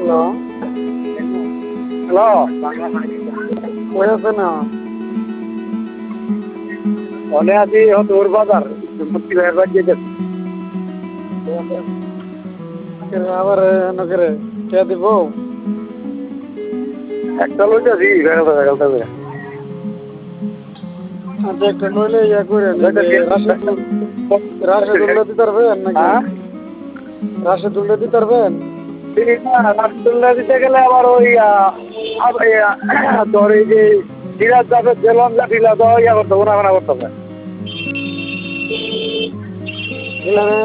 hello hello কই আছেন অনে আছি তোর বাজার মুক্তি ভাইয়ের বাড়ি যেতেছি আবার নগরে কে দিব একটা লইতেছি বেগালটা করে আচ্ছা একটা নইলে ইয়া করে রাশেদুল্লাহ দিতে পারবেন নাকি রাশেদুল্লাহ দিতে পারবেন রাসগোল্লা দিতে গেলে আবার ওই তোর এই যে সিরাজ যাবে জেলন জাতিলা তো ইয়া করতে হবে না করতে হবে